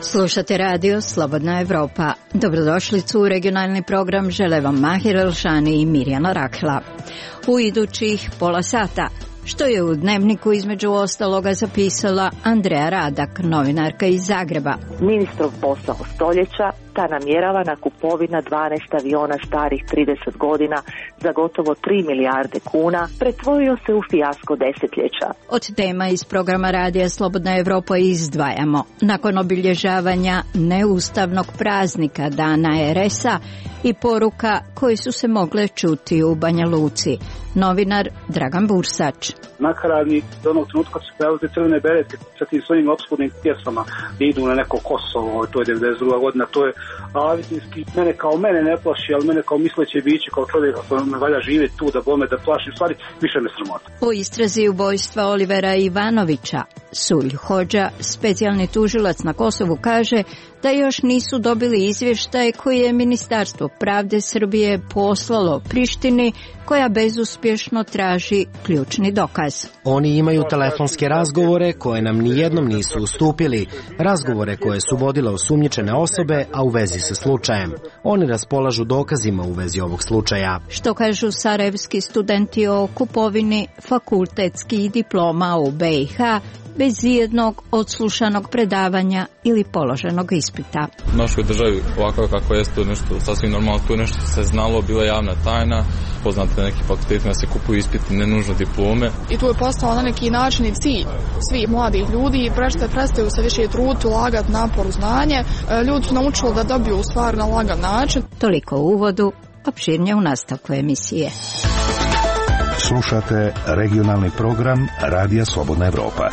Slušate radio Slobodna Evropa. Dobrodošlicu u regionalni program žele vam Mahir Elšani i Mirjana Rakla. U idućih pola sata, što je u Dnevniku između ostaloga zapisala Andreja Radak, novinarka iz Zagreba. Ministrov posao stoljeća, ta namjeravana kupovina 12 aviona starih 30 godina za gotovo 3 milijarde kuna pretvorio se u fijasko desetljeća. Od tema iz programa radija Slobodna Evropa izdvajamo. Nakon obilježavanja neustavnog praznika Dana RS-a i poruka koje su se mogle čuti u Banja Luci. Novinar Dragan Bursač. Nakaradni do onog trenutka kad su pojavili te crvene berete sa tim svojim opskurnim pjesmama idu na neko Kosovo, to je 92. godina, to je avitinski, mene ne plaši, ali mene kao misleće biće, kao čovjeka koji me valja živjeti tu da bome da plaši, u stvari više me sramota. U istrazi ubojstva Olivera Ivanovića, Sulj Hodža, specijalni tužilac na Kosovu, kaže da još nisu dobili izvještaj koji je Ministarstvo pravde Srbije poslalo Prištini, koja bezuspješno traži ključni dokaz. Oni imaju telefonske razgovore koje nam nijednom nisu ustupili, razgovore koje su vodile osumnjičene osobe, a u vezi sa slučajem. Oni raspolažu dokazima u vezi ovog slučaja. Što kažu sarajevski studenti o kupovini fakultetskih diploma u BiH, bez ijednog odslušanog predavanja ili položenog ispita. U našoj državi ovako kako je to nešto sasvim normalno, to je nešto se znalo, bila javna tajna, poznate neki fakultetima se kupuju ispiti, ne nužno diplome. I tu je postao na neki način i cilj svih mladih ljudi, prestaju se više truditi, ulagati napor u znanje, ljudi su naučili da dobiju stvar na lagan način. Toliko u uvodu, opširnije u nastavku emisije. Slušate regionalni program Radija Slobodna Evropa.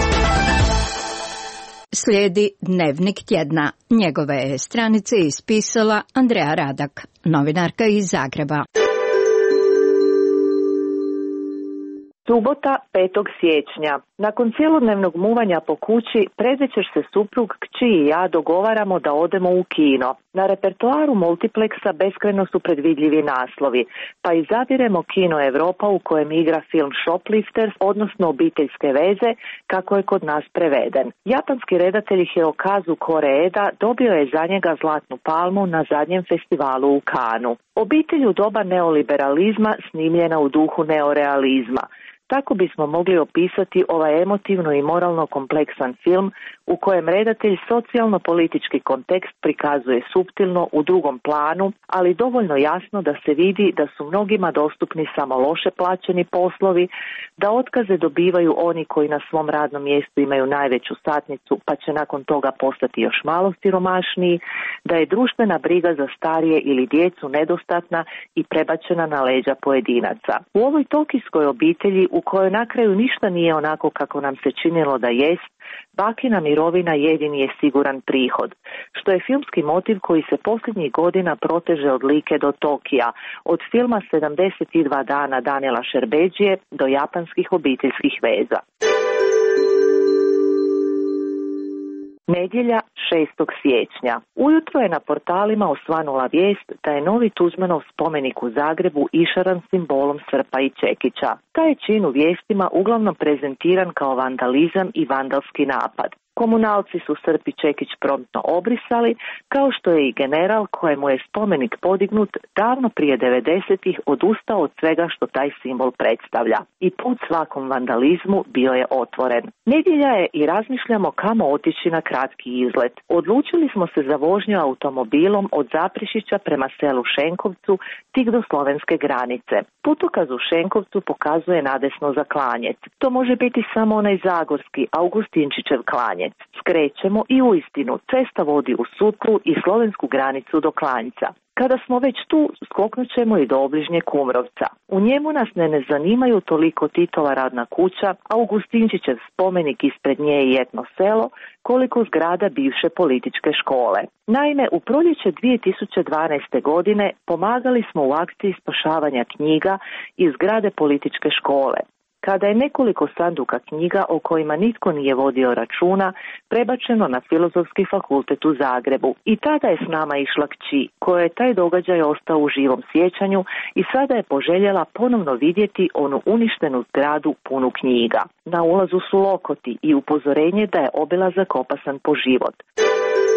Slijedi Dnevnik tjedna. Njegove je stranice ispisala Andreja Radak, novinarka iz Zagreba. Subota, 5. siječnja. Nakon cjelodnevnog muvanja po kući, predvečer se suprug, kći i ja dogovaramo da odemo u kino. Na repertoaru multipleksa beskrajno su predvidljivi naslovi, pa izabiremo Kino Europa u kojem igra film Shoplifters, odnosno Obiteljske veze, kako je kod nas preveden. Japanski redatelj Hirokazu Koreeda dobio je za njega Zlatnu palmu na zadnjem festivalu u Kanu. Obitelj u doba neoliberalizma snimljena u duhu neorealizma. Tako bismo mogli opisati ovaj emotivno i moralno kompleksan film u kojem redatelj socijalno-politički kontekst prikazuje suptilno u drugom planu, ali dovoljno jasno da se vidi da su mnogima dostupni samo loše plaćeni poslovi, da otkaze dobivaju oni koji na svom radnom mjestu imaju najveću satnicu pa će nakon toga postati još malo siromašniji, da je društvena briga za starije ili djecu nedostatna i prebačena na leđa pojedinaca. U ovoj tokijskoj obitelji u kojoj na kraju ništa nije onako kako nam se činilo da jest, bakina mirovina jedini je siguran prihod, što je filmski motiv koji se posljednjih godina proteže od Like do Tokija, od filma 72 dana Daniela Šerbeđije do japanskih obiteljskih veza. Nedjelja, 6. siječnja. Ujutro je na portalima osvanula vijest da je novi Tuđmanov spomenik u Zagrebu išaran simbolom srpa i čekića. Taj je čin u vijestima uglavnom prezentiran kao vandalizam i vandalski napad. Komunalci su srp i čekić promptno obrisali, kao što je i general kojemu je spomenik podignut davno prije 90-ih odustao od svega što taj simbol predstavlja. I put svakom vandalizmu bio je otvoren. Nedjelja je i razmišljamo kamo otići na kratki izlet. Odlučili smo se za vožnju automobilom od Zaprešića prema selu Šenkovcu tik do slovenske granice. Putokaz u Šenkovcu pokazuje nadesno za Klanjec. To može biti samo onaj zagorski Augustinčićev Klanjec. Skrećemo i uistinu cesta vodi u Sutlu i slovensku granicu do Klanjca. Kada smo već tu, skoknut ćemo i do obližnje Kumrovca. U njemu nas ne zanimaju toliko Titova radna kuća, Augustinčićev spomenik ispred nje i etno selo, koliko zgrada bivše političke škole. Naime, u proljeće 2012. godine pomagali smo u akciji spašavanja knjiga iz zgrade političke škole. Kada je nekoliko sanduka knjiga o kojima nitko nije vodio računa prebačeno na Filozofski fakultet u Zagrebu. I tada je s nama išla kći, koja je taj događaj ostao u živom sjećanju i sada je poželjela ponovno vidjeti onu uništenu zgradu punu knjiga. Na ulazu su lokoti i upozorenje da je obilazak opasan po život.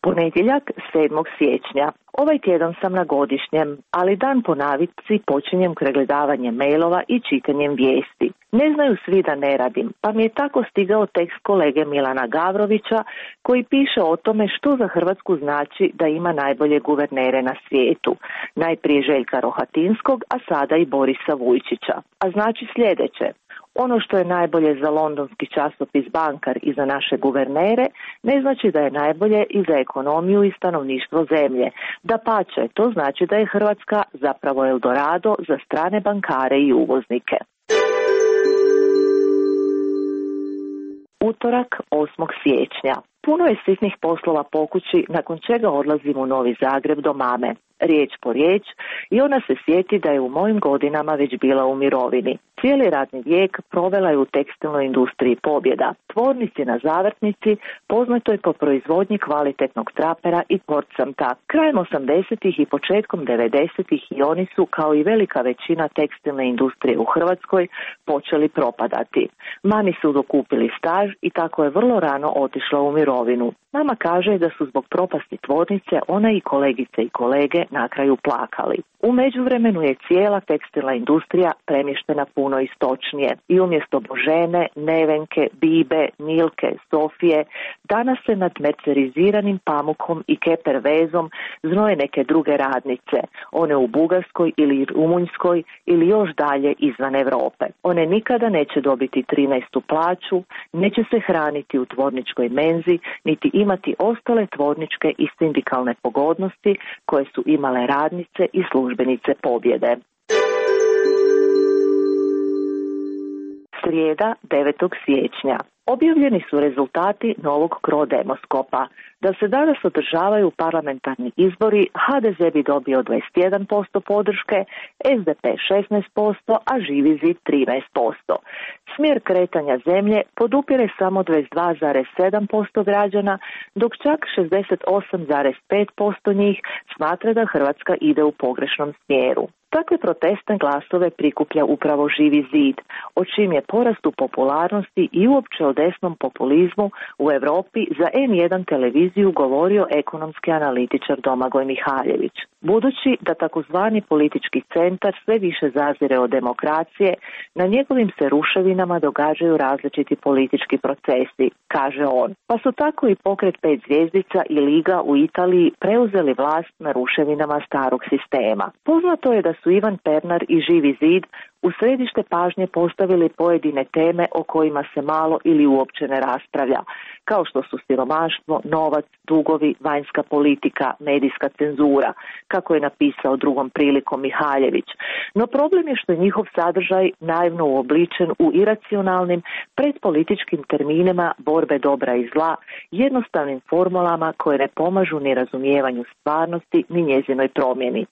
Ponedjeljak 7. siječnja. Ovaj tjedan sam na godišnjem, ali dan po navici počinjem pregledavanjem mailova i čitanjem vijesti. Ne znaju svi da ne radim, pa mi je tako stigao tekst kolege Milana Gavrovića koji piše o tome što za Hrvatsku znači da ima najbolje guvernere na svijetu. Najprije Željka Rohatinskog, a sada i Borisa Vujčića. A znači sljedeće. Ono što je najbolje za londonski časopis Bankar i za naše guvernere ne znači da je najbolje i za ekonomiju i stanovništvo zemlje. Dapače, to znači da je Hrvatska zapravo Eldorado za strane bankare i uvoznike. Utorak 8. siječnja. Puno je sitnih poslova po kući, nakon čega odlazim u Novi Zagreb do mame. Riječ po riječ i ona se sjeti da je u mojim godinama već bila u mirovini. Cijeli radni vijek provela je u tekstilnoj industriji Pobjeda, tvornici na Zavrtnici, poznatoj po proizvodnji kvalitetnog trapera i porcamta. Krajem 80-ih i početkom 90-ih i oni su, kao i velika većina tekstilne industrije u Hrvatskoj, počeli propadati. Mami su dokupili staž i tako je vrlo rano otišla u mirovinu. Mama kaže da su zbog propasti tvornice ona i kolegice i kolege na kraju plakali. U međuvremenu je cijela tekstilna industrija premještena puno istočnije i umjesto Božene, Nevenke, Bibe, Milke, Sofije, danas se nad merceriziranim pamukom i kepervezom znoje neke druge radnice, one u Bugarskoj ili Rumunjskoj ili još dalje izvan Europe. One nikada neće dobiti 13. plaću, neće se hraniti u tvorničkoj menzi, niti imati ostale tvorničke i sindikalne pogodnosti koje su imale radnice i službenice Pobjede. Srijeda 9. siječnja. Objavljeni su rezultati novog Crodemoskopa. Da se danas održavaju parlamentarni izbori, HDZ bi dobio 21% podrške, SDP 16%, a Živi zid 13%. Smjer kretanja zemlje podupire samo 22,7% građana, dok čak 68,5% njih smatra da Hrvatska ide u pogrešnom smjeru. Takve protestne glasove prikuplja upravo Živi zid, o čim je porastu popularnosti i uopće o desnom populizmu u Europi za N1 televiziju govorio ekonomski analitičar Domagoj Mihaljević. Budući da takozvani politički centar sve više zazire od demokracije, na njegovim se ruševinama događaju različiti politički procesi, kaže on. Pa su tako i pokret 5 zvjezdica i Liga u Italiji preuzeli vlast na ruševinama starog sistema. Poznato je da su Ivan Pernar i Živi zid u središte pažnje postavili pojedine teme o kojima se malo ili uopće ne raspravlja, kao što su siromaštvo, novac, dugovi, vanjska politika, medijska cenzura, kako je napisao drugom prilikom Mihaljević. No problem je što je njihov sadržaj naivno uobličen u iracionalnim, predpolitičkim terminima borbe dobra i zla, jednostavnim formulama koje ne pomažu ni razumijevanju stvarnosti ni njezinoj promjeni.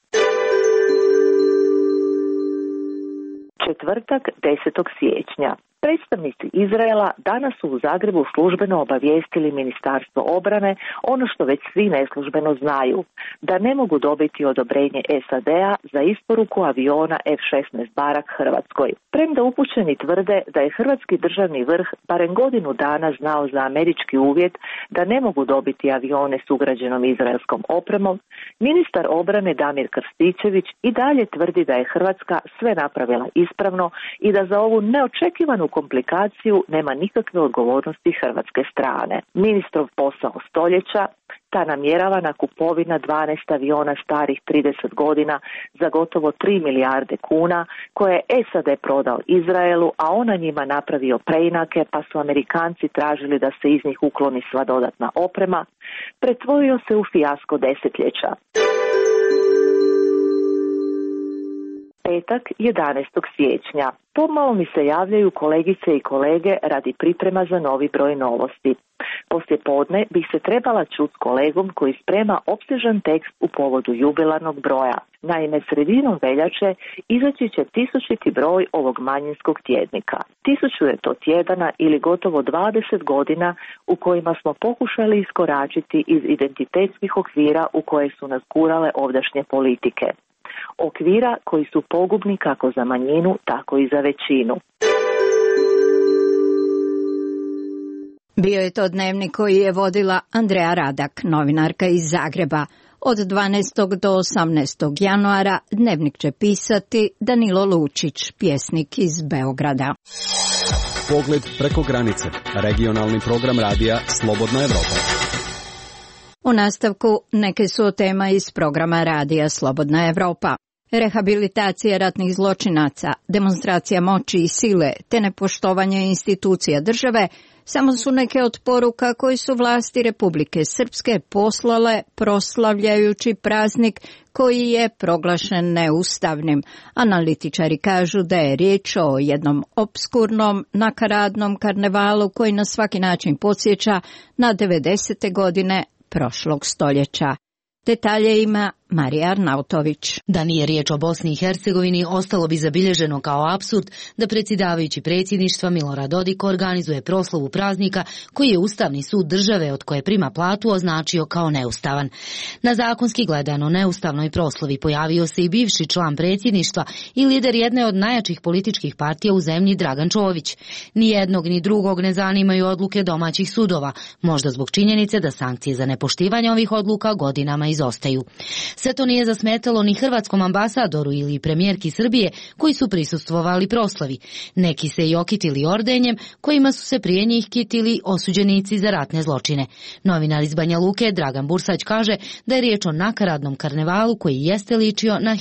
Četvrtak 10. siječnja. Predstavnici Izraela danas su u Zagrebu službeno obavijestili Ministarstvo obrane ono što već svi neslužbeno znaju, da ne mogu dobiti odobrenje SAD-a za isporuku aviona F-16 Barak Hrvatskoj. Premda upućeni tvrde da je hrvatski državni vrh barem godinu dana znao za američki uvjet da ne mogu dobiti avione s ugrađenom izraelskom opremom, ministar obrane Damir Krstičević i dalje tvrdi da je Hrvatska sve napravila ispravno i da za ovu neočekivanu komplikaciju nema nikakve odgovornosti hrvatske strane. Ministrov posao stoljeća, ta namjeravana kupovina 12 aviona starih 30 godina za gotovo 3 milijarde kuna, koje je SAD prodao Izraelu, a on na njima napravio preinake, pa su Amerikanci tražili da se iz njih ukloni sva dodatna oprema, pretvorio se u fijasko desetljeća. Petak 11. siječnja. Pomalo mi se javljaju kolegice i kolege radi priprema za novi broj Novosti. Poslije podne bih se trebala čuti s kolegom koji sprema opsežan tekst u povodu jubilarnog broja. Naime, sredinom veljače izaći će 1000. broj ovog manjinskog tjednika. 1000 je to tjedana ili gotovo 20 godina u kojima smo pokušali iskoračiti iz identitetskih okvira u koje su nas gurale ovdašnje politike. Okvira koji su pogubni kako za manjinu, tako i za većinu. Bio je to dnevnik koji je vodila Andreja Radak, novinarka iz Zagreba. Od 12. do 18. januara dnevnik će pisati Danilo Lučić, pjesnik iz Beograda. Pogled preko granice. Regionalni program radija Slobodna Evropa. U nastavku neke su tema iz programa radija Slobodna Evropa. Rehabilitacija ratnih zločinaca, demonstracija moći i sile te nepoštovanje institucija države samo su neke od poruka koji su vlasti Republike Srpske poslale proslavljajući praznik koji je proglašen neustavnim. Analitičari kažu da je riječ o jednom opskurnom, nakaradnom karnevalu koji na svaki način podsjeća na 90. godine prošlog stoljeća. Detalje ima Marija Arnautović. Da nije riječ o Bosni i Hercegovini, ostalo bi zabilježeno kao apsurd da predsjedavajući predsjedništva Milorad Dodik organizuje proslavu praznika koji je Ustavni sud države od koje prima platu označio kao neustavan. Na zakonski gledano neustavnoj proslavi pojavio se i bivši član predsjedništva i lider jedne od najjačih političkih partija u zemlji Dragan Čović. Ni jednog ni drugog ne zanimaju odluke domaćih sudova, možda zbog činjenice da sankcije za nepoštivanje ovih odluka godinama izostaju. Sve to nije zasmetalo ni hrvatskom ambasadoru ili premijerki Srbije koji su prisustvovali proslavi. Neki se i okitili ordenjem kojima su se prije njih kitili osuđenici za ratne zločine. Novinar iz Banja Luke Dragan Bursać kaže da je riječ o nakaradnom karnevalu koji jeste ličio na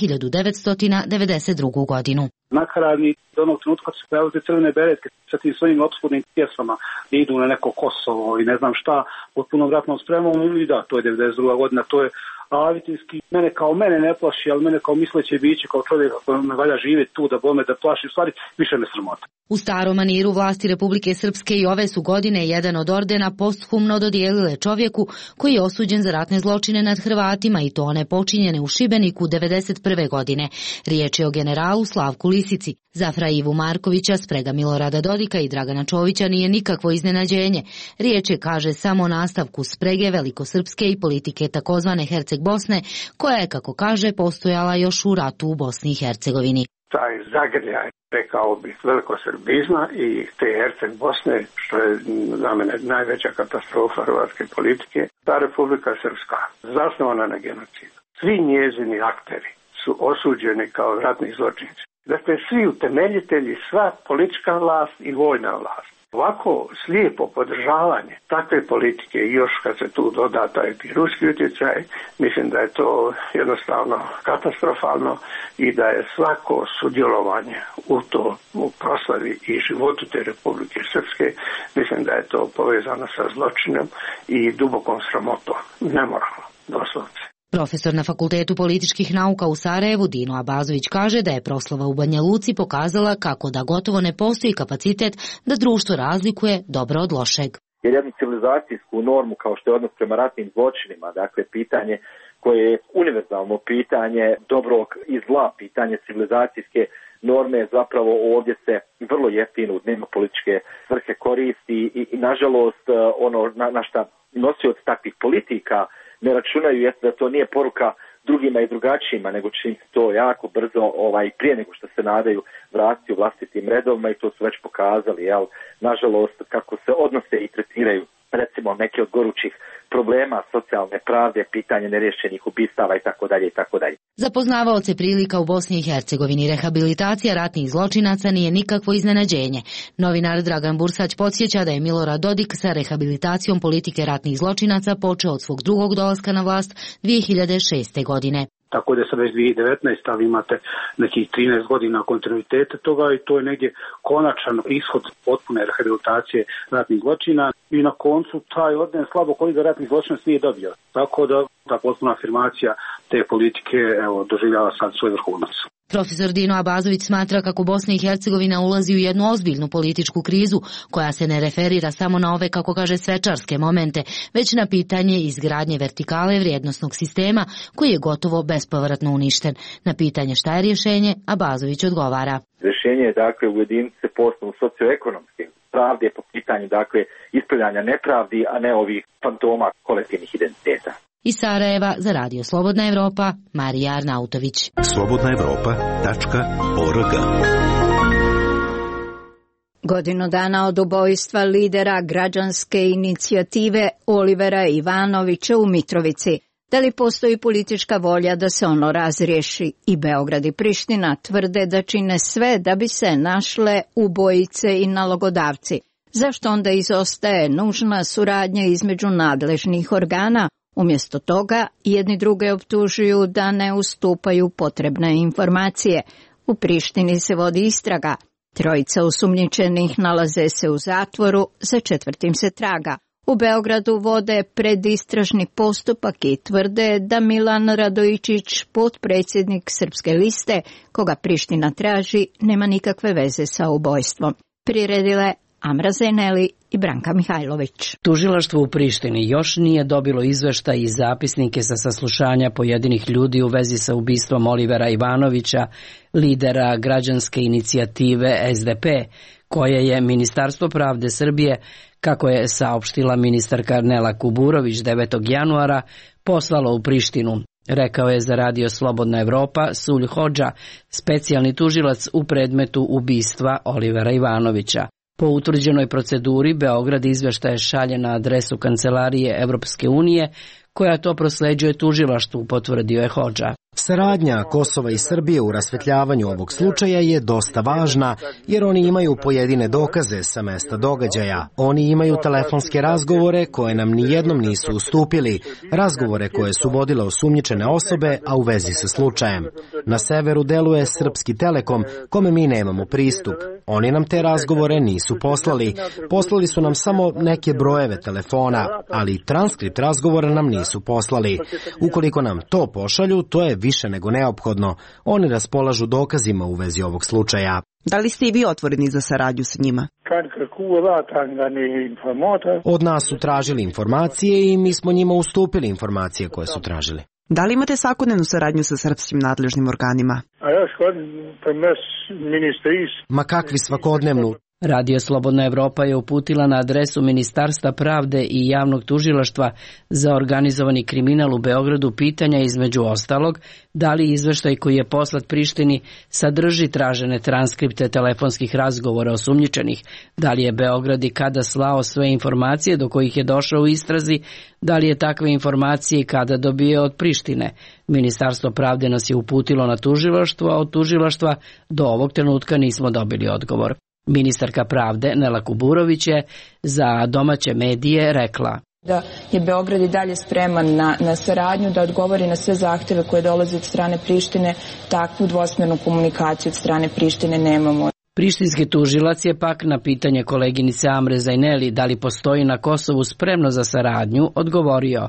1992. godinu. Nakaradni do onog trenutka kad se pojavili te crvene beretke sa tim svojim opskurnim pjesmama, idu na neko Kosovo i ne znam šta, pod punom ratnom spremom, i da, to je 92. godina, to je avitinski, mene ne plaši, ali mene kao misleće biće, kao čovjeka koji me valja živjeti tu da bome da plaši, u stvari više me sramota. U starom maniru vlasti Republike Srpske i ove su godine jedan od ordena posthumno dodijelile čovjeku koji je osuđen za ratne zločine nad Hrvatima i to one počinjene u Šibeniku 1991. godine. Riječ je o generalu Slavku Lisici. Za Fra Ivu Markovića, sprega Milorada Dodika i Dragana Čovića nije nikakvo iznenađenje. Riječ je, kaže, samo o nastavku sprege velikosrpske i politike takozvane Herceg Bosne, koja je, kako kaže, postojala još u ratu u Bosni i Hercegovini. Taj zagrljaj, rekao bih, velikosrbizma i te Herceg Bosne, što je za mene najveća katastrofa hrvatske politike, ta Republika Srpska, zasnovana na genocidu. Svi njezini akteri su osuđeni kao ratni zločinci. Dakle, svi utemeljitelji, sva politička vlast i vojna vlast. Ovako slijepo podržavanje takve politike i još kad se tu doda taj ruski utjecaj, mislim da je to jednostavno katastrofalno i da je svako sudjelovanje u proslavi i životu te Republike Srpske, mislim da je to povezano sa zločinom i dubokom sramotom, nemoralno, doslovce. Profesor na Fakultetu političkih nauka u Sarajevu Dino Abazović kaže da je proslava u Banja Luci pokazala kako da gotovo ne postoji kapacitet da društvo razlikuje dobro od lošeg. Jer jednu civilizacijsku normu kao što je odnos prema ratnim zločinima, dakle pitanje koje je univerzalno pitanje dobrog i zla, pitanje civilizacijske norme zapravo ovdje se vrlo jeftino u dnevno političke svrhe koristi i nažalost ono na šta nosioci takvih politika ne računaju jeste da to nije poruka drugima i drugačijima, nego će im to jako brzo prije nego što se nadaju vratiti u vlastitim redovima i to su već pokazali, nažalost kako se odnose i tretiraju recimo neke od gorućih problema socijalne pravde, pitanje neriješenih ubistava itd. Za poznavaoce prilika u Bosni i Hercegovini rehabilitacija ratnih zločinaca nije nikakvo iznenađenje. Novinar Dragan Bursać podsjeća da je Milorad Dodik sa rehabilitacijom politike ratnih zločinaca počeo od svog drugog dolaska na vlast 2006. godine. Tako da je sad već 2019, ali imate nekih 13 godina kontinuiteta toga i to je negdje konačan ishod potpune rehabilitacije ratnih zločina i na koncu taj orden slabo koji ga ratnih zločinac nije dobio. Tako da ta potpuna afirmacija te politike doživljava sad svoj vrhunac. Profesor Dino Abazović smatra kako Bosna i Hercegovina ulazi u jednu ozbiljnu političku krizu koja se ne referira samo na ove, kako kaže, svečarske momente, već na pitanje izgradnje vertikale vrijednosnog sistema koji je gotovo bespovratno uništen. Na pitanje šta je rješenje, Abazović odgovara. Rješenje je dakle ujediniti se po osnovu socioekonomske pravde po pitanju ispravljanja nepravdi, a ne ovih fantoma kolektivnih identiteta. Iz Sarajeva za Radio Slobodna Evropa, Marija Arnautović. slobodnaevropa.org Godinu dana od ubojstva lidera građanske inicijative Olivera Ivanovića u Mitrovici. Da li postoji politička volja da se ono razriješi? I Beograd i Priština tvrde da čine sve da bi se našle ubojice i nalogodavci. Zašto onda izostaje nužna suradnja između nadležnih organa? Umjesto toga, jedni druge optužuju da ne ustupaju potrebne informacije. U Prištini se vodi istraga. Trojica osumnjičenih nalaze se u zatvoru, za četvrtim se traga. U Beogradu vode predistražni postupak i tvrde da Milan Radojičić, potpredsjednik Srpske liste, koga Priština traži, nema nikakve veze sa ubojstvom. Priredile Amra Zeneli i Branka Mihajlović. Tužilaštvo u Prištini još nije dobilo izveštaj i zapisnike sa saslušanja pojedinih ljudi u vezi sa ubistvom Olivera Ivanovića, lidera građanske inicijative SDP, koje je Ministarstvo pravde Srbije, kako je saopštila ministarka Nela Kuburović 9. januara, poslalo u Prištinu. Rekao je za Radio Slobodna Evropa Sulj Hodža, specijalni tužilac u predmetu ubistva Olivera Ivanovića. Po utvrđenoj proceduri, Beograd izveštaje šalje na adresu Kancelarije Evropske unije, koja to prosleđuje tužilaštvu, potvrdio je Hodža. Saradnja Kosova i Srbije u rasvetljavanju ovog slučaja je dosta važna, jer oni imaju pojedine dokaze sa mesta događaja. Oni imaju telefonske razgovore koje nam nijednom nisu ustupili, razgovore koje su vodile osumnjičene osobe, a u vezi sa slučajem. Na severu deluje Srpski Telekom, kome mi nemamo pristup. Oni nam te razgovore nisu poslali. Poslali su nam samo neke brojeve telefona, ali transkript razgovora nam nisu poslali. Ukoliko nam to pošalju, to je više nego neophodno. Oni raspolažu dokazima u vezi ovog slučaja. Da li ste i vi otvoreni za saradnju s njima? Od nas su tražili informacije i mi smo njima ustupili informacije koje su tražili. Da li imate svakodnevnu saradnju sa srpskim nadležnim organima? Ma kakvi svakodnevnu? Radio Slobodna Evropa je uputila na adresu Ministarstva pravde i javnog tužilaštva za organizovani kriminal u Beogradu pitanja između ostalog da li izveštaj koji je poslat Prištini sadrži tražene transkripte telefonskih razgovora osumnjičenih, da li je Beograd i kada slao sve informacije do kojih je došao u istrazi, da li je takve informacije i kada dobije od Prištine. Ministarstvo pravde nas je uputilo na tužilaštvo, a od tužilaštva do ovog trenutka nismo dobili odgovor. Ministarka pravde Nela Kuburović je za domaće medije rekla da je Beograd i dalje spreman na saradnju, da odgovori na sve zahteve koje dolaze od strane Prištine. Takvu dvosmernu komunikaciju od strane Prištine nemamo. Prištinski tužilac je pak na pitanje koleginice Amre Zeneli da li postoji na Kosovu spremno za saradnju odgovorio: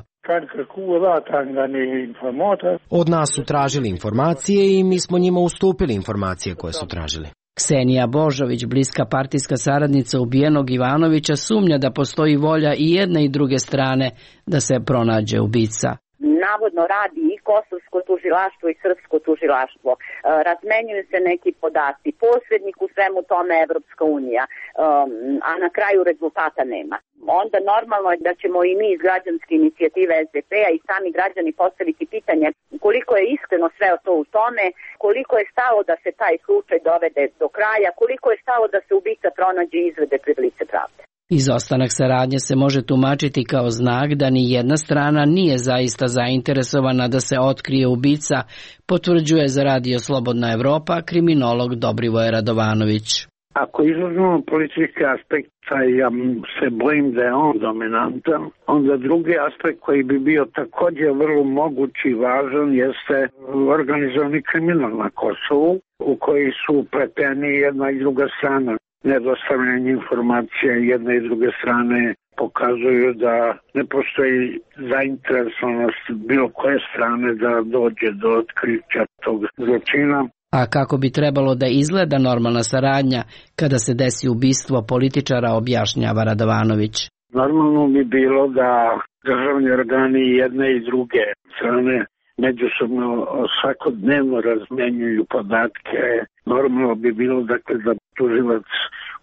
Od nas su tražili informacije i mi smo njima ustupili informacije koje su tražili. Ksenija Božović, bliska partijska saradnica ubijenog Ivanovića, sumnja da postoji volja i jedne i druge strane da se pronađe ubica. Navodno radi i kosovsko tužilaštvo i srpsko tužilaštvo. Razmenjuju se neki podaci. Posrednik u svemu tome Evropska unija, a na kraju rezultata nema. Onda normalno je da ćemo i mi iz građanske inicijative SDP-a i sami građani postaviti pitanje koliko je iskreno sve to u tome, koliko je stalo da se taj slučaj dovede do kraja, koliko je stalo da se ubica pronađe i izvede pred lice pravde. Izostanak saradnje se može tumačiti kao znak da ni jedna strana nije zaista zainteresovana da se otkrije ubica, potvrđuje za Radio Slobodna Evropa kriminolog Dobrivoje Radovanović. Ako izuzmemo politički aspekt, ja se bojim da je on dominantan, onda drugi aspekt koji bi bio također vrlo moguć i važan jeste organizovani kriminal na Kosovu, u koji su upleteni jedna i druga strana. Nedostavljanje informacija jedne i druge strane pokazuju da ne postoji zainteresovanost bilo koje strane da dođe do otkrića tog zločina. A kako bi trebalo da izgleda normalna saradnja kada se desi ubistvo političara, objašnjava Radovanović. Normalno bi bilo da državni organi jedne i druge strane međusobno svakodnevno razmenjuju podatke. Normalno bi bilo dakle da tužilac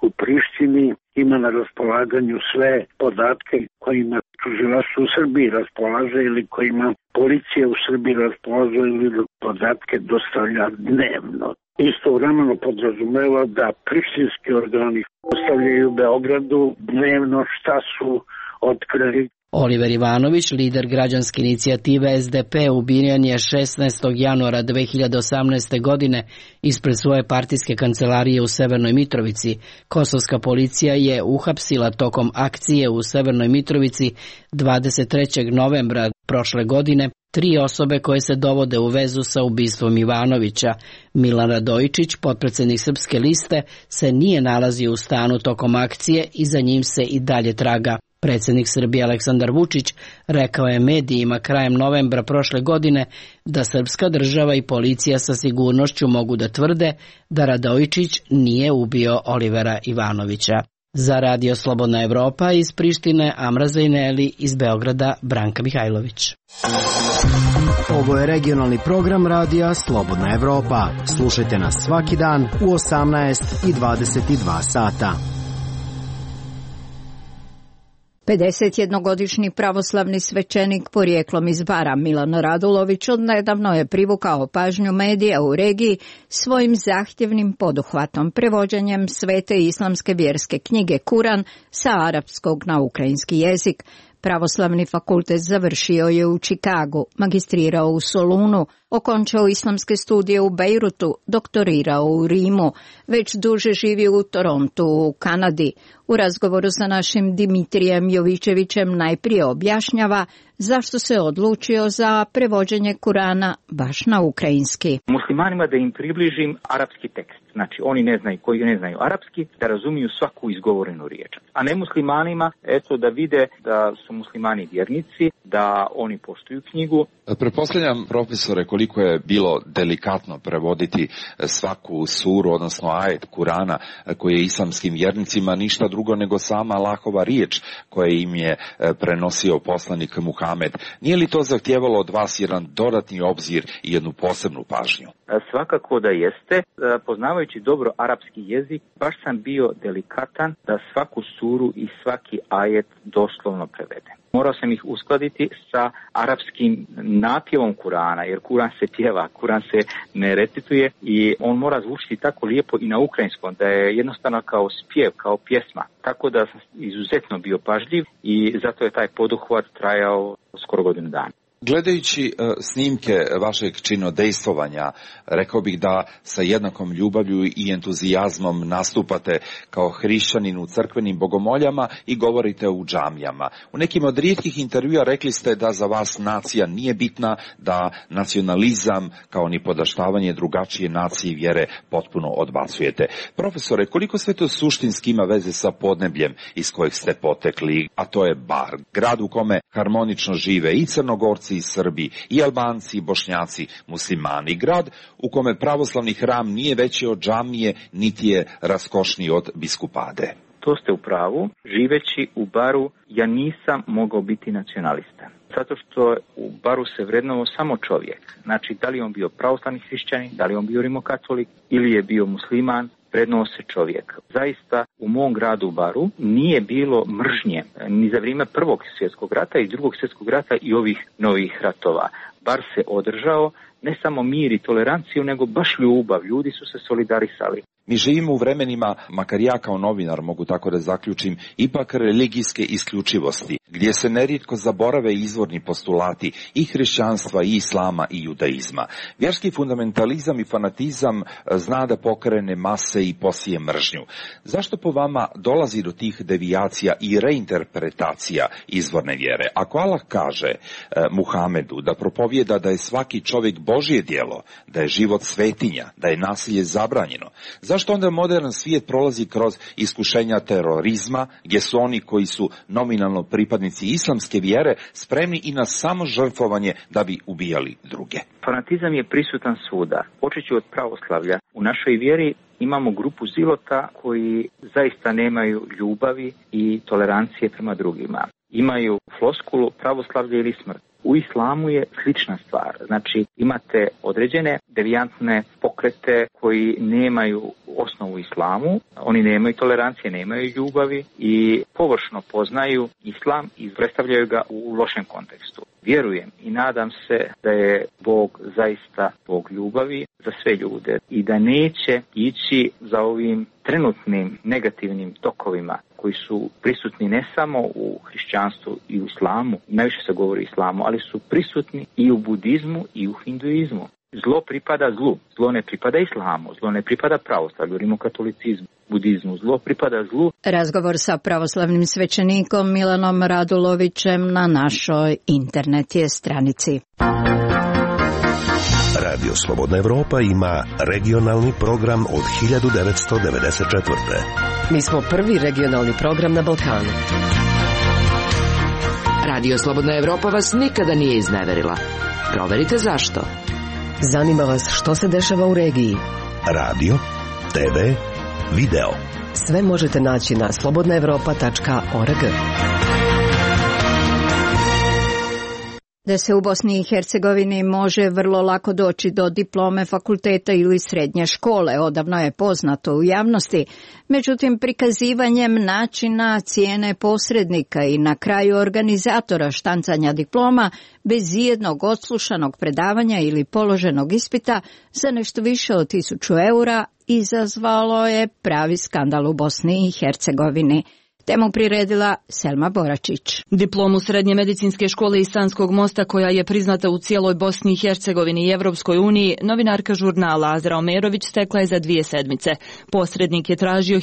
u Prištini ima na raspolaganju sve podatke kojima tužilaštvo u Srbiji raspolaže ili kojima policija u Srbiji raspolaže ili podatke dostavlja dnevno. Istovremeno podrazumeva da prištinski organi dostavljaju Beogradu dnevno šta su otkrili. Oliver Ivanović, lider građanske inicijative SDP, ubijen je 16. januara 2018. godine ispred svoje partijske kancelarije u Severnoj Mitrovici. Kosovska policija je uhapsila tokom akcije u Severnoj Mitrovici 23. novembra prošle godine 3 osobe koje se dovode u vezu sa ubistvom Ivanovića. Milan Radojičić, potpredsednik Srpske liste, se nije nalazio u stanu tokom akcije i za njim se i dalje traga. Predsjednik Srbije Aleksandar Vučić rekao je medijima krajem novembra prošle godine da srpska država i policija sa sigurnošću mogu da tvrde da Radojičić nije ubio Olivera Ivanovića. Za Radio Slobodna Evropa iz Prištine, Amra Zajneli, iz Beograda Branka Mihajlović. Ovo je regionalni program Radija Slobodna Evropa. Slušajte nas svaki dan u 18 i 22 sata. 51-godišnji pravoslavni svećenik porijeklom iz Bara Milan Radulović odnedavno je privukao pažnju medija u regiji svojim zahtjevnim poduhvatom, prevođenjem svete islamske vjerske knjige Kuran sa arapskog na ukrajinski jezik. Pravoslavni fakultet završio je u Čikagu, magistrirao u Solunu, okončao islamske studije u Bejrutu, doktorirao u Rimu, već duže živi u Torontu u Kanadi. U razgovoru sa našim Dimitrijem Jovičevićem najprije objašnjava zašto se odlučio za prevođenje Kurana baš na ukrajinski. Muslimanima da im približim arapski tekst. Znači oni koji ne znaju arapski, da razumiju svaku izgovorenu riječ. A ne muslimanima, da vide da su muslimani vjernici, da oni poštuju knjigu. Pretpostavljam, profesore, koliko je bilo delikatno prevoditi svaku suru, odnosno ajet Kurana koji je islamskim vjernicima ništa drugo nego sama Allahova riječ koja im je prenosio poslanik Muhamed. Nije li to zahtijevalo od vas jedan dodatni obzir i jednu posebnu pažnju? Svakako da jeste. Poznavajući dobro arapski jezik, baš sam bio delikatan da svaku suru i svaki ajet doslovno prevedem. Morao sam ih uskladiti sa arapskim napjevom Kurana, jer Kuran se pjeva, Kuran se ne recituje i on mora zvučiti tako lijepo i na ukrajinskom, da je jednostavno kao spjev, kao pjesma. Tako da sam izuzetno bio pažljiv i zato je taj poduhvat trajao skoro godinu dana. Gledajući snimke vašeg činodejstvovanja, rekao bih da sa jednakom ljubavlju i entuzijazmom nastupate kao hrišćanin u crkvenim bogomoljama i govorite u džamijama. U nekim od rijetkih intervjua rekli ste da za vas nacija nije bitna, da nacionalizam kao ni podaštavanje drugačije nacije i vjere potpuno odbacujete. Profesore, koliko sve to suštinski ima veze sa podnebljem iz kojeg ste potekli, a to je Bar, grad u kome harmonično žive i Crnogorci, i Srbi, i Albanci, i Bošnjaci, muslimani, grad u kome pravoslavni hram nije veći od džamije, niti je raskošniji od biskupade. To ste u pravu. Živeći u Baru, ja nisam mogao biti nacionalista. Zato što u Baru se vrednovao samo čovjek. Znači, da li on bio pravoslavni hrišćanin, da li on bio rimokatolik ili je bio musliman, vrednovao se čovjek. Zaista u mom gradu u Baru nije bilo mržnje ni za vrijeme Prvog svjetskog rata i Drugog svjetskog rata i ovih novih ratova. Bar se održao ne samo mir i toleranciju, nego baš ljubav. Ljudi su se solidarisali. Mi živimo u vremenima, makar ja kao novinar mogu tako da zaključim, ipak religijske isključivosti, gdje se nerijetko zaborave izvorni postulati i hrišćanstva, i islama, i judaizma. Vjerski fundamentalizam i fanatizam zna da pokrene mase i posije mržnju. Zašto po vama dolazi do tih devijacija i reinterpretacija izvorne vjere? Ako Allah kaže Muhamedu da propovjeda da je svaki čovjek Božje djelo, da je život svetinja, da je nasilje zabranjeno, zašto onda modern svijet prolazi kroz iskušenja terorizma, gdje su oni koji su nominalno pripadnici islamske vjere spremni i na samo žrtvovanje da bi ubijali druge? Fanatizam je prisutan svuda. Počeći od pravoslavlja. U našoj vjeri imamo grupu zilota koji zaista nemaju ljubavi i tolerancije prema drugima. Imaju floskulu pravoslavlje ili smrt. U islamu je slična stvar. Znači, imate određene devijantne pokrete koji nemaju osnovu islamu. Oni nemaju tolerancije, nemaju ljubavi i površno poznaju islam i predstavljaju ga u lošem kontekstu. Vjerujem i nadam se da je Bog zaista Bog ljubavi za sve ljude i da neće ići za ovim trenutnim negativnim tokovima koji su prisutni ne samo u hrišćanstvu i u islamu, najviše se govori o islamu, ali su prisutni i u budizmu i u hinduizmu. Zlo pripada zlu, zlo ne pripada islamu, zlo ne pripada pravoslavlju, rimokatolicizmu, budizmu, zlo pripada zlu. Razgovor sa pravoslavnim svećenikom Milanom Radulovićem na našoj internet stranici. Radio Slobodna Evropa ima regionalni program od 1994. Mi smo prvi regionalni program na Balkanu. Radio Slobodna Evropa vas nikada nije izneverila. Proverite zašto. Zanima vas što se dešava u regiji. Radio, TV, video. Sve možete naći na slobodnaevropa.org. Da se u Bosni i Hercegovini može vrlo lako doći do diplome fakulteta ili srednje škole, odavno je poznato u javnosti. Međutim, prikazivanjem načina, cijene posrednika i na kraju organizatora štancanja diploma bez ijednog odslušanog predavanja ili položenog ispita za nešto više od 1000 eura izazvalo je pravi skandal u Bosni i Hercegovini. Temu priredila Selma Boračić. Diplomu srednje medicinske škole iz Sanskog mosta, koja je priznata u cijeloj Bosni i Hercegovini i Evropskoj uniji, novinarka žurnala Azra Omerović stekla je za 2 sedmice. Posrednik je tražio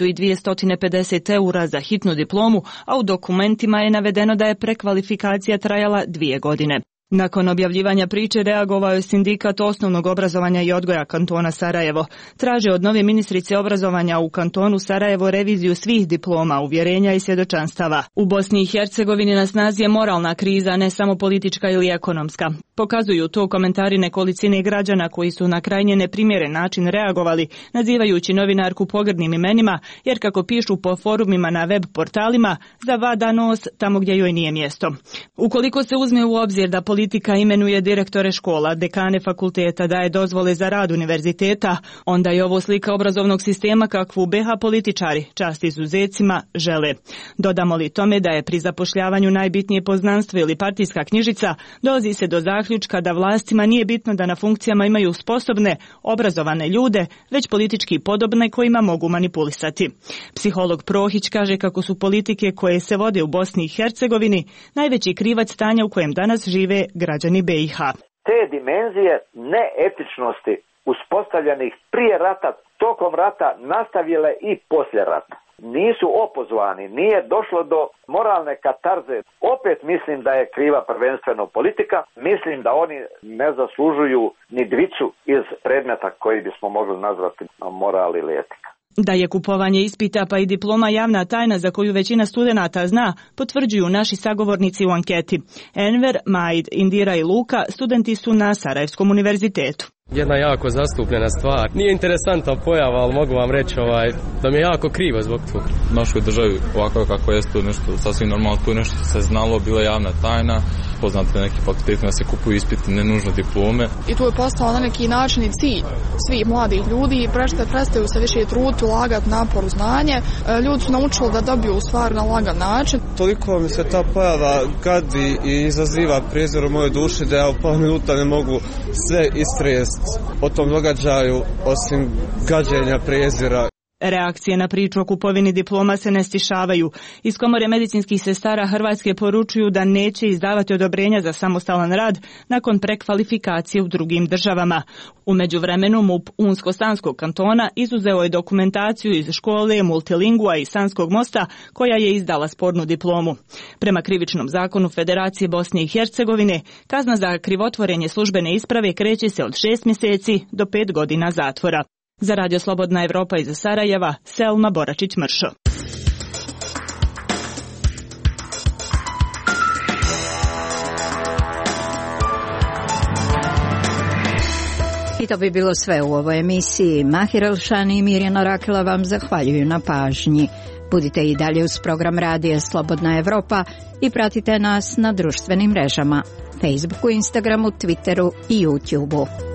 1250 eura za hitnu diplomu, a u dokumentima je navedeno da je prekvalifikacija trajala 2 godine. Nakon objavljivanja priče reagovao je sindikat osnovnog obrazovanja i odgoja kantona Sarajevo. Traže od nove ministrice obrazovanja u kantonu Sarajevo reviziju svih diploma, uvjerenja i svjedočanstava. U Bosni i Hercegovini na snazi je moralna kriza, ne samo politička ili ekonomska. Pokazuju to komentari nekolicine građana koji su na krajnje neprimjeren način reagovali, nazivajući novinarku pogrdnim imenima, jer kako pišu po forumima na web portalima, zavada nos tamo gdje joj nije mjesto. Ukoliko se uzme u obzir da politika imenuje direktore škola, dekane fakulteta, daje dozvole za rad univerziteta, onda je ovo slika obrazovnog sistema kakvu BiH političari, čast izuzecima, žele. Dodamo li tome da je pri zapošljavanju najbitnije poznanstvo ili partijska knjižica, dolazi se do zaključka da vlastima nije bitno da na funkcijama imaju sposobne, obrazovane ljude, već politički podobne kojima mogu manipulisati. Psiholog Prohić kaže kako su politike koje se vode u Bosni i Hercegovini najveći krivac stanja u kojem danas žive građani BiH. Te dimenzije neetičnosti uspostavljenih prije rata, tokom rata, nastavile i poslije rata. Nisu opozvani, nije došlo do moralne katarze. Opet mislim da je kriva prvenstveno politika. Mislim da oni ne zaslužuju ni dvicu iz predmeta koji bismo mogli nazvati moral ili etika. Da je kupovanje ispita pa i diploma javna tajna za koju većina studenata zna, potvrđuju naši sagovornici u anketi. Enver, Maid, Indira i Luka studenti su na Sarajevskom univerzitetu. Jedna jako zastupljena stvar. Nije interesantna pojava, ali mogu vam reći da mi je jako krivo zbog toga. U našoj državi ovako kako je to nešto sasvim normalno, tu nešto se znalo, bila javna tajna, poznate neki fakultetima se kupuju ispiti, ne nužno diplome. I tu je postao na neki način i cilj svih mladih ljudi i prestaju se više truditi, ulagati napor u znanje. Ljudi su naučili da dobiju stvar na lagan način. Toliko mi se ta pojava gadi i izaziva prijezor u mojoj duši da ja u pola minuta ne mogu sve istrest o tom događaju, osim gađenja, prijezira. Reakcije na priču o kupovini diploma se ne stišavaju. Iz Komore medicinskih sestara Hrvatske poručuju da neće izdavati odobrenja za samostalan rad nakon prekvalifikacije u drugim državama. U međuvremenu MUP Unsko-Sanskog kantona izuzeo je dokumentaciju iz škole Multilingua i Sanskog mosta koja je izdala spornu diplomu. Prema krivičnom zakonu Federacije Bosne i Hercegovine, kazna za krivotvorenje službene isprave kreće se od 6 mjeseci do 5 godina zatvora. Za Radio Slobodna Evropa iz Sarajeva, Selma Boračić-Mršo. I to bi bilo sve u ovoj emisiji. Mahir Elšani i Mirjana Rakela vam zahvaljuju na pažnji. Budite i dalje uz program Radija Slobodna Evropa i pratite nas na društvenim mrežama, Facebooku, Instagramu, Twitteru i YouTubeu.